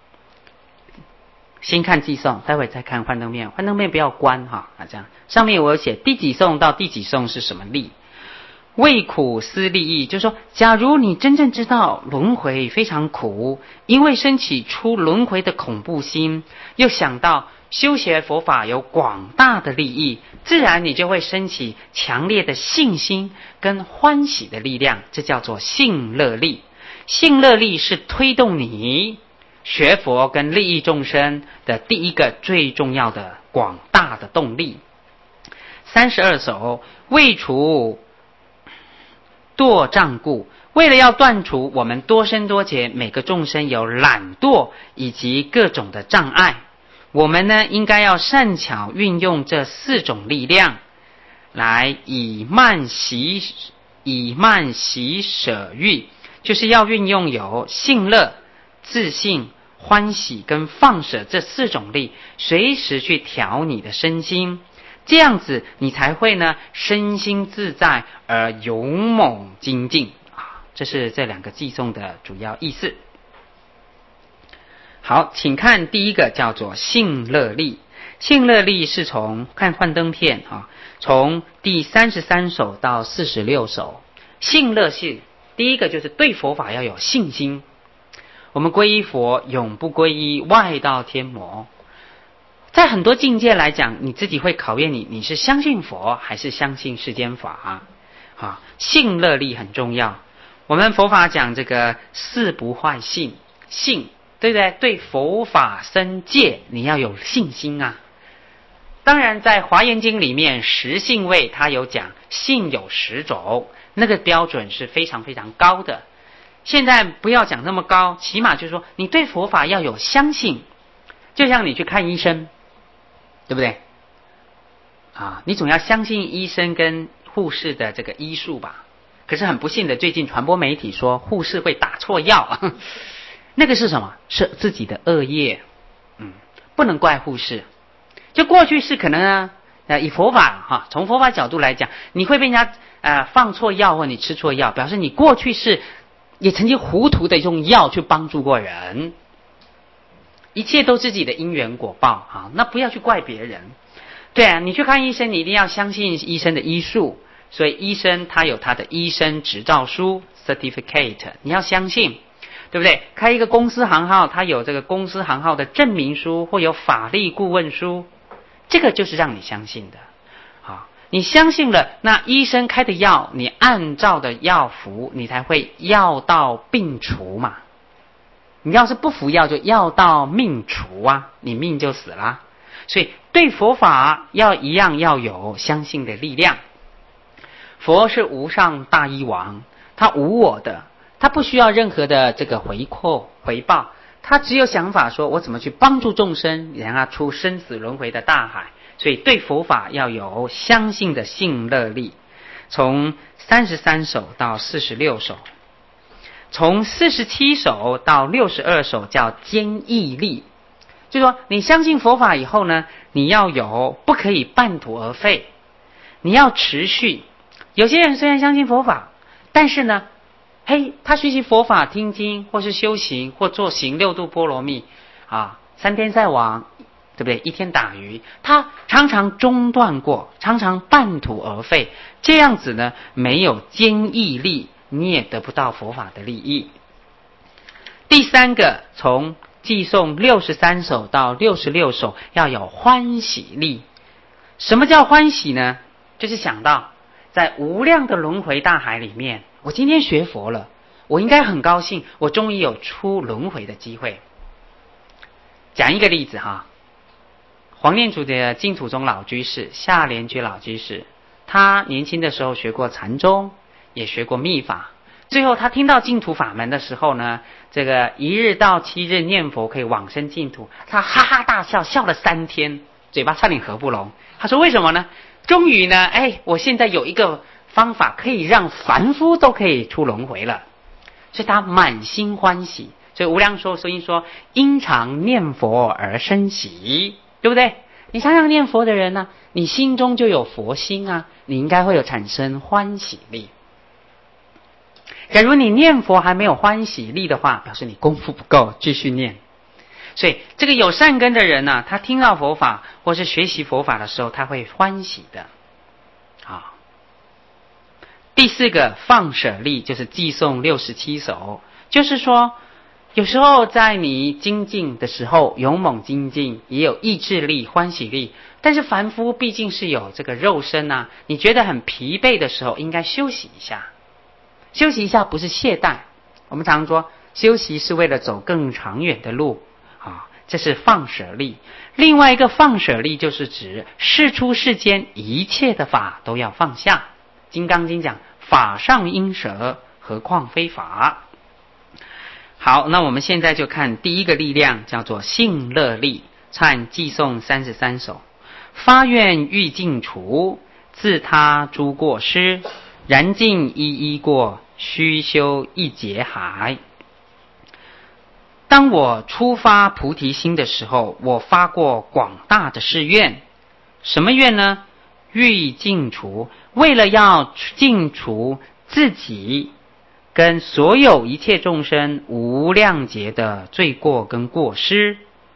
先看偈颂，待会再看幻灯片。幻灯片不要关哈，啊这样上面我有写第几颂到第几颂是什么力。为苦思利益，就是说，假如你真正知道轮回非常苦，因为升起出轮回的恐怖心，又想到修学佛法有广大的利益，自然你就会升起强烈的信心跟欢喜的力量，这叫做信乐力。信乐力是推动你学佛跟利益众生的第一个最重要的广大的动力。三十二首，为除惰障故，为了要断除我们多生多劫每个众生有懒惰以及各种的障碍，我们呢应该要善巧运用这四种力量，来以慢习以慢习舍欲， 就是要运用有信乐、自信、欢喜跟放舍这四种力，随时去调你的身心，这样子你才会呢身心自在而勇猛精进啊！这是这两个寄颂的主要意思。好，请看第一个叫做信乐力。信乐力是从看幻灯片啊，从第三十三首到四十六首。信乐是第一个，就是对佛法要有信心。我们皈依佛，永不皈依外道天魔。在很多境界来讲，你自己会考验你，你是相信佛还是相信世间法啊？信乐力很重要。我们佛法讲这个四不坏信，信对不对？对佛法生戒，你要有信心啊。当然在华严经里面十信位它有讲信有十种，那个标准是非常非常高的。现在不要讲那么高，起码就是说你对佛法要有相信。就像你去看医生，对不对啊？你总要相信医生跟护士的这个医术吧。可是很不幸的，最近传播媒体说护士会打错药，那个是什么？是自己的恶业，嗯，不能怪护士。就过去是可能呢，呃，以佛法哈，从佛法角度来讲，你会被人家呃放错药或你吃错药，表示你过去是也曾经糊涂的用药去帮助过人，一切都自己的因缘果报啊，那不要去怪别人。对啊，你去看医生，你一定要相信医生的医术，所以医生他有他的医生执照书 certificate， 你要相信。对不对？开一个公司行号，他有这个公司行号的证明书或有法律顾问书，这个就是让你相信的。好，你相信了，那医生开的药，你按照的药服，你才会药到病除嘛。你要是不服药，就药到命除啊，你命就死啦。所以对佛法要一样要有相信的力量。佛是无上大医王，他无我的。他不需要任何的这个回扣回报，他只有想法说我怎么去帮助众生，让他出生死轮回的大海。所以对佛法要有相信的信乐力。从三十三首到四十六首，从四十七首到六十二首叫坚毅力，就是说你相信佛法以后呢，你要有不可以半途而废，你要持续。有些人虽然相信佛法，但是呢嘿，他学习佛法听经或是修行或做行六度波罗蜜啊，三天晒网，对不对？一天打鱼，他常常中断过，常常半途而废，这样子呢没有坚毅力，你也得不到佛法的利益。第三个，从寄颂六十三首到六十六首要有欢喜力。什么叫欢喜呢？就是想到在无量的轮回大海里面，我今天学佛了，我应该很高兴，我终于有出轮回的机会。讲一个例子哈，黄念祖的净土宗老居士夏莲居老居士，他年轻的时候学过禅宗，也学过密法，最后他听到净土法门的时候呢，这个一日到七日念佛可以往生净土，他哈哈大笑，笑了三天，嘴巴差点合不拢。他说为什么呢？终于呢，哎，我现在有一个方法可以让凡夫都可以出轮回了，所以他满心欢喜。所以无量寿所以说，因常念佛而生喜，对不对？你常常念佛的人呢、啊，你心中就有佛心啊，你应该会有产生欢喜力。假如你念佛还没有欢喜力的话，表示你功夫不够，继续念。所以这个有善根的人呢、啊，他听到佛法或是学习佛法的时候，他会欢喜的。好，第四个放舍力就是寄颂六十七首，就是说有时候在你精进的时候，勇猛精进，也有意志力、欢喜力。但是凡夫毕竟是有这个肉身啊，你觉得很疲惫的时候，应该休息一下。休息一下不是懈怠，我们常说休息是为了走更长远的路啊，这是放舍力。另外一个放舍力就是指世出世间一切的法都要放下。金刚经讲法上应舍，何况非法。好，那我们现在就看第一个力量，叫做信乐力。参寄颂三十三首，发愿欲尽除，自他诸过失，然尽一一过， 须修一劫海。当我出发菩提心的时候，我发过广大的誓愿。什么愿呢？欲尽除，为了要尽除自己跟所有一切众生无量劫的罪过跟过失。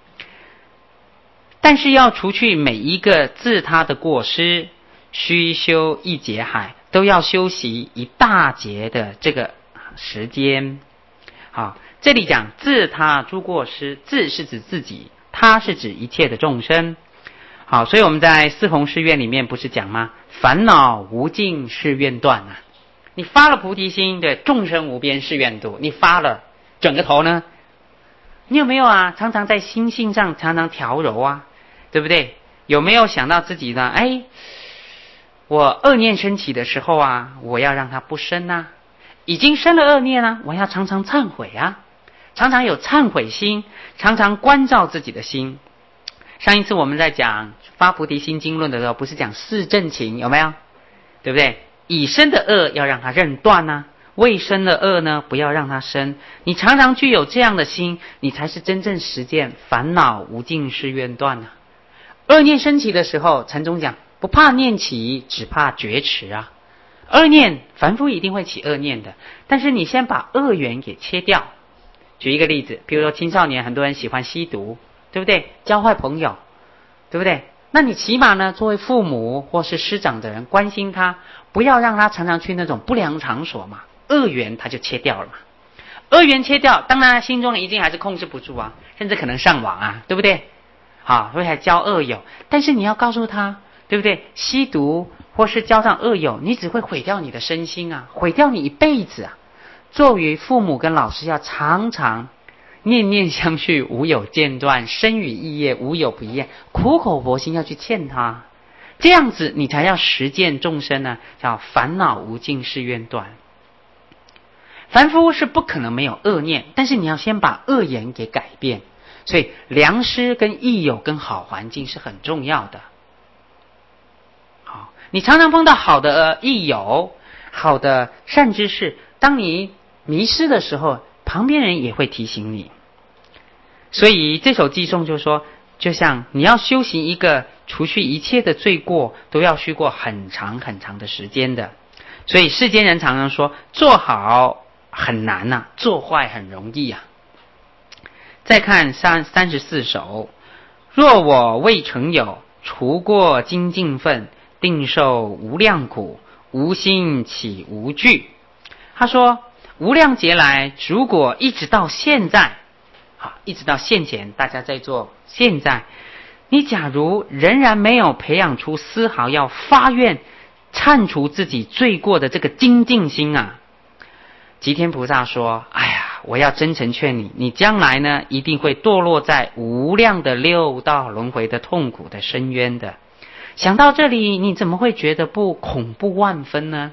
但是要除去每一个自他的过失，须修一劫海，都要修习一大劫的这个时间。好，这里讲自他诸过失，自是指自己，他是指一切的众生。好，所以我们在四弘誓愿里面不是讲吗？烦恼无尽誓愿断啊！你发了菩提心，对众生无边誓愿度，你发了，转个头呢，你有没有啊？常常在心性上常常调柔啊，对不对？有没有想到自己呢？哎，我恶念升起的时候啊，我要让它不生啊。已经生了恶念啊，我要常常忏悔啊，常常有忏悔心，常常关照自己的心。上一次我们在讲发菩提心经论的时候，不是讲四正勤，有没有？对不对？已生的恶要让它认断啊，未生的恶呢，不要让它生。你常常具有这样的心，你才是真正实践烦恼无尽誓愿断啊。恶念升起的时候，禅宗讲不怕念起，只怕觉迟啊。恶念，凡夫一定会起恶念的，但是你先把恶缘给切掉。举一个例子，比如说青少年很多人喜欢吸毒，对不对？交坏朋友，对不对？那你起码呢，作为父母或是师长的人，关心他，不要让他常常去那种不良场所嘛，恶缘他就切掉了嘛。恶缘切掉，当然心中一定还是控制不住啊，甚至可能上网啊，对不对？好，所以还交恶友，但是你要告诉他，对不对？吸毒或是交上恶友，你只会毁掉你的身心啊，毁掉你一辈子啊。作为父母跟老师，要常常念念相续，无有间断，生与意业无有不厌，苦口婆心要去劝他，这样子你才要实践众生呢，叫烦恼无尽誓愿断。凡夫是不可能没有恶念，但是你要先把恶言给改变，所以良师跟益友跟好环境是很重要的。好，你常常碰到好的益友，好的善知识，当你迷失的时候，旁边人也会提醒你。所以这首偈颂就说，就像你要修行一个除去一切的罪过，都要需过很长很长的时间的。所以世间人常常说，做好很难啊，做坏很容易啊。再看三三十四首，若我未成有，除过精进分，定受无量苦，无心起无惧。他说无量劫来，如果一直到现在，好，一直到现前，大家在做现在，你假如仍然没有培养出丝毫要发愿忏除自己罪过的这个精进心啊，吉天菩萨说，哎呀，我要真诚劝你，你将来呢一定会堕落在无量的六道轮回的痛苦的深渊的。想到这里，你怎么会觉得不恐怖万分呢？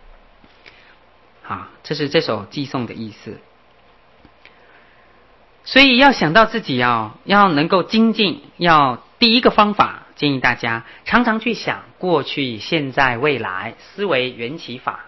好，这是这首偈颂的意思。所以要想到自己要要能够精进，要第一个方法，建议大家常常去想过去、现在、未来，思维缘起法。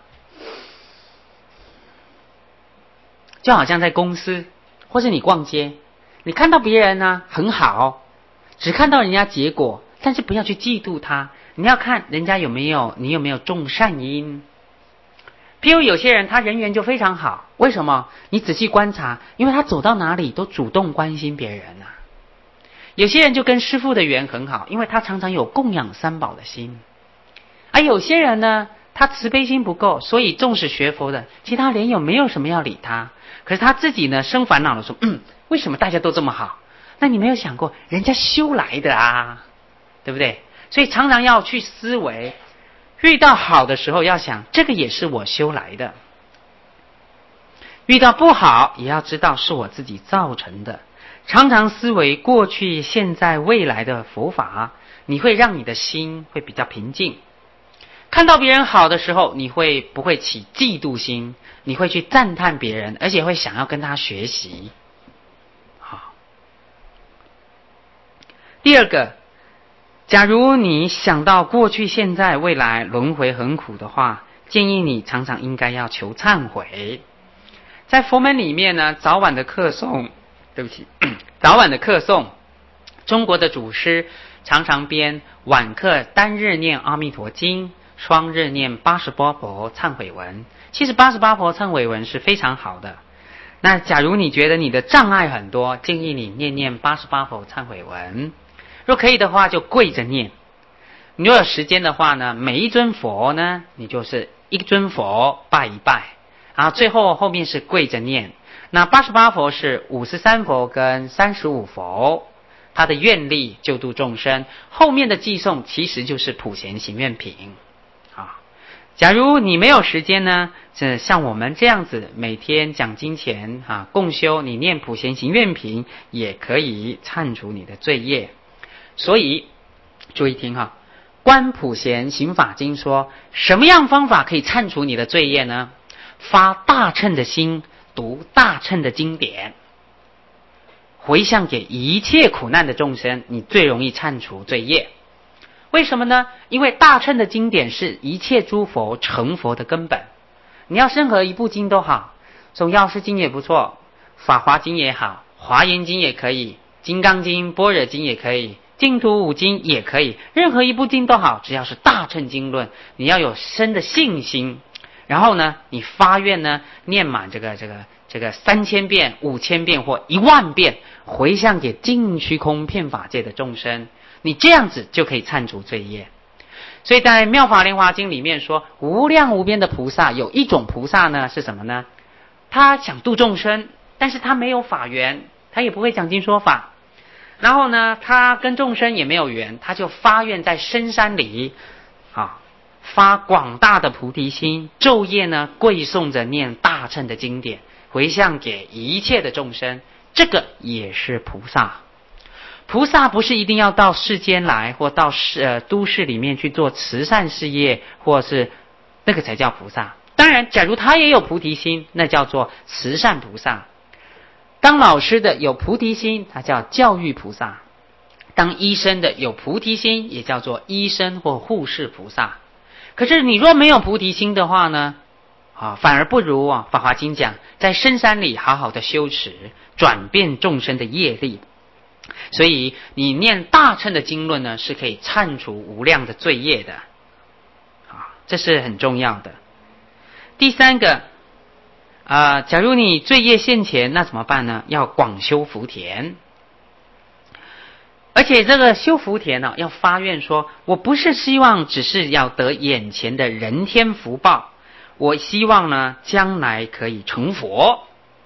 就好像在公司或是你逛街，你看到别人呢很好，只看到人家结果，但是不要去嫉妒他，你要看人家有没有，你有没有种善因。譬如有些人他人缘就非常好，为什么？你仔细观察，因为他走到哪里都主动关心别人啊。有些人就跟师父的缘很好，因为他常常有供养三宝的心。而有些人呢，他慈悲心不够，所以纵使学佛的其他莲友没有什么要理他，可是他自己呢生烦恼的时候，嗯，为什么大家都这么好？那你没有想过人家修来的啊，对不对？所以常常要去思维，遇到好的时候要想，这个也是我修来的。遇到不好也要知道是我自己造成的。常常思维过去、现在、未来的佛法，你会让你的心会比较平静。看到别人好的时候，你会不会起嫉妒心？你会去赞叹别人，而且会想要跟他学习。好，第二个，假如你想到过去、现在、未来轮回很苦的话， 建议你常常应该要求忏悔。在佛门里面呢，早晚的课诵，对不起，早晚的课诵，中国的祖师常常编晚课单日念阿弥陀经，双日念八十八佛忏悔文。其实八十八佛忏悔文是非常好的。那假如你觉得你的障碍很多，建议你念念八十八佛忏悔文。若可以的话，就跪着念。你若有时间的话呢，每一尊佛呢，你就是一尊佛拜一拜，然后最后后面是跪着念。那八十八佛是五十三佛跟三十五佛，他的愿力救度众生，后面的寄诵其实就是普贤行愿品啊。假如你没有时间呢，这像我们这样子每天讲经前啊共修，你念普贤行愿品也可以忏除你的罪业。所以注意听哈，观普贤行法经说，什么样方法可以忏除你的罪业呢？发大乘的心，读大乘的经典，回向给一切苦难的众生，你最容易忏除罪业。为什么呢？因为大乘的经典是一切诸佛成佛的根本。你要任何一部经都好，从药师经也不错，法华经也好，华严经也可以，金刚经、般若经也可以，净土五经也可以，任何一部经都好，只要是大乘经论，你要有深的信心。然后呢，你发愿呢，念满这个这个这个三千遍、五千遍或一万遍，回向给尽虚空遍法界的众生，你这样子就可以忏除罪业。所以在《妙法莲华经》里面说，无量无边的菩萨，有一种菩萨呢是什么呢？他想度众生，但是他没有法缘，他也不会讲经说法。然后呢，他跟众生也没有缘，他就发愿在深山里啊。发广大的菩提心，昼夜呢跪诵着念大乘的经典，回向给一切的众生，这个也是菩萨。菩萨不是一定要到世间来，或到市呃都市里面去做慈善事业，或是那个才叫菩萨。当然，假如他也有菩提心，那叫做慈善菩萨。当老师的有菩提心，他叫教育菩萨。当医生的有菩提心，也叫做医生或护士菩萨。可是你若没有菩提心的话呢，啊，反而不如啊《法华经》讲，在深山里好好的修持，转变众生的业力。所以你念大乘的经论呢，是可以忏除无量的罪业的，啊，这是很重要的。第三个，啊、呃，假如你罪业现前，那怎么办呢？要广修福田。而且这个修福田呢、啊，要发愿说，我不是希望只是要得眼前的人天福报，我希望呢将来可以成佛。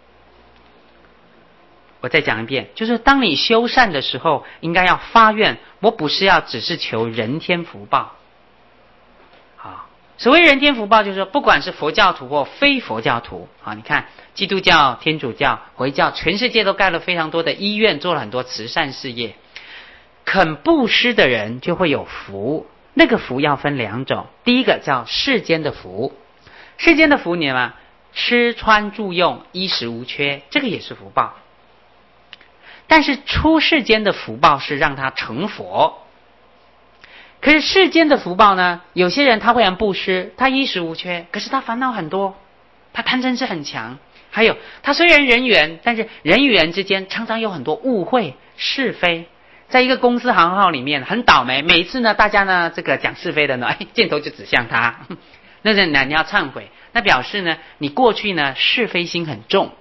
我再讲一遍，就是当你修善的时候，应该要发愿，我不是要只是求人天福报。啊，所谓人天福报，就是说不管是佛教徒或非佛教徒啊，你看基督教、天主教、回教，全世界都盖了非常多的医院，做了很多慈善事业。肯布施的人就会有福，那个福要分两种，第一个叫世间的福，世间的福你嘛，吃穿住用衣食无缺，这个也是福报。但是出世间的福报是让他成佛。可是世间的福报呢，有些人他会很布施，他衣食无缺，可是他烦恼很多，他贪嗔痴很强，还有他虽然人缘，但是人与人之间常常有很多误会是非。在一个公司行号里面很倒霉，每一次呢大家呢这个讲是非的呢，哎，箭头就指向他，那是你要忏悔，那表示呢你过去呢是非心很重。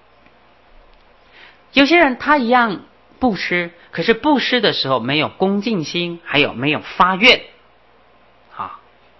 有些人他一样布施，可是布施的时候没有恭敬心，还有没有发愿。好，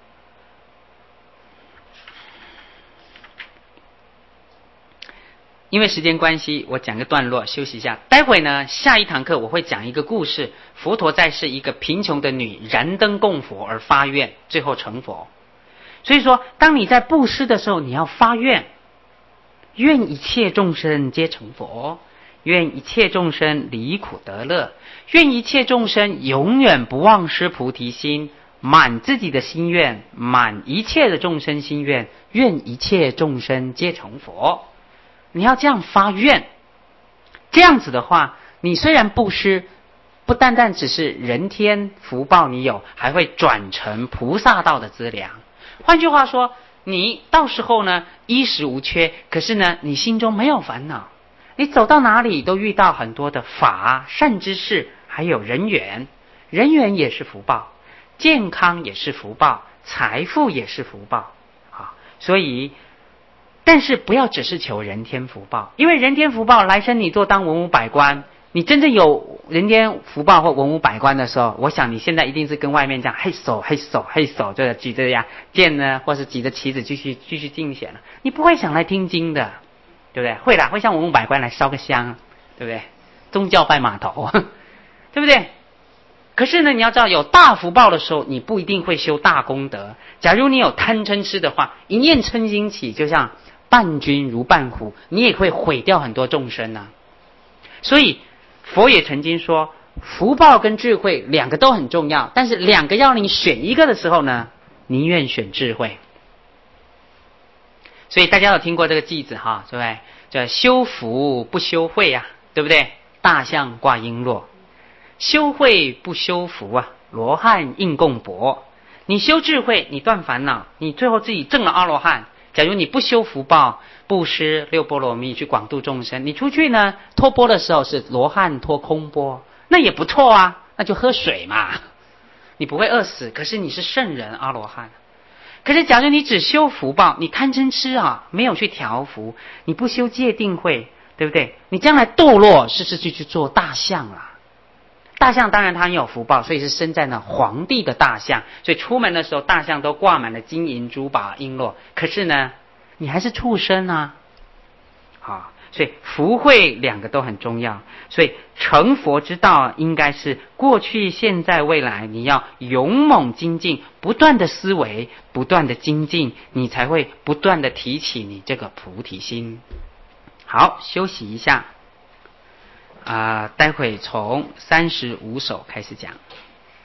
因为时间关系，我讲个段落休息一下。待会呢，下一堂课我会讲一个故事，佛陀在世一个贫穷的女燃灯供佛而发愿，最后成佛。所以说，当你在布施的时候，你要发愿，愿一切众生皆成佛，愿一切众生离苦得乐，愿一切众生永远不忘失菩提心，满自己的心愿，满一切的众生心愿，愿一切众生皆成佛。你要这样发愿，这样子的话，你虽然布施，不单单只是人天福报你有，还会转成菩萨道的资粮。换句话说， 你到时候呢衣食无缺，可是呢你心中没有烦恼，你走到哪里都遇到很多的法善知识，还有人缘，人缘也是福报，健康也是福报，财富也是福报啊。所以但是不要只是求人天福报，因为人天福报来生你做当文武百官，你真正有人天福报或文武百官的时候，我想你现在一定是跟外面这样嘿手嘿手嘿手，就是举着呀剑呢，或是举着旗子继续继续竞选了，你不会想来听经的，对不对？会啦，会像文武百官来烧个香，对不对？宗教拜码头，对不对？可是呢，你要知道有大福报的时候，你不一定会修大功德。假如你有贪嗔痴的话，一念嗔心起，就像伴君如伴虎，你也会毁掉很多众生啊。所以佛也曾经说，福报跟智慧两个都很重要，但是两个要你选一个的时候呢，宁愿选智慧。所以大家有听过这个句子哈，对不对？叫修福不修慧啊，对不对？大象挂璎珞，修慧不修福啊，罗汉应供钵。你修智慧，你断烦恼，你最后自己证了阿罗汉。假如你不修福报，布施六波罗蜜去广度众生，你出去呢托钵的时候是罗汉托空钵，那也不错啊，那就喝水嘛，你不会饿死，可是你是圣人阿罗汉。可是假如你只修福报，你贪嗔痴啊，没有去调伏，你不修戒定慧，对不对？你将来堕落是是去去做大象啦。大象当然它很有福报，所以是生在那皇帝的大象，所以出门的时候大象都挂满了金银珠宝璎珞。可是呢你还是畜生啊，啊，所以福慧两个都很重要。所以成佛之道应该是过去现在未来，你要勇猛精进，不断的思维，不断的精进，你才会不断的提起你这个菩提心。好，休息一下啊、呃，待会从三十五首开始讲。